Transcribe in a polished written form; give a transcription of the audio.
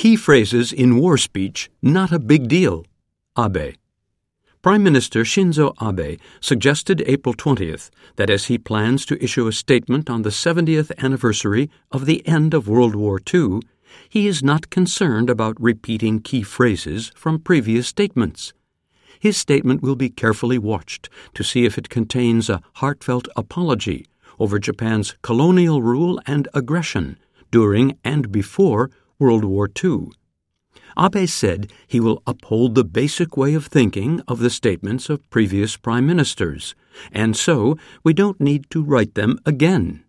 Key phrases in war speech, not a big deal. Abe. Prime Minister Shinzo Abe suggested April 20th that as he plans to issue a statement on the 70th anniversary of the end of World War II, he is not concerned about repeating key phrases from previous statements. His statement will be carefully watched to see if it contains a heartfelt apology over Japan's colonial rule and aggression during and before World War II. Abe said he will uphold the basic way of thinking of the statements of previous prime ministers, and so we don't need to write them again.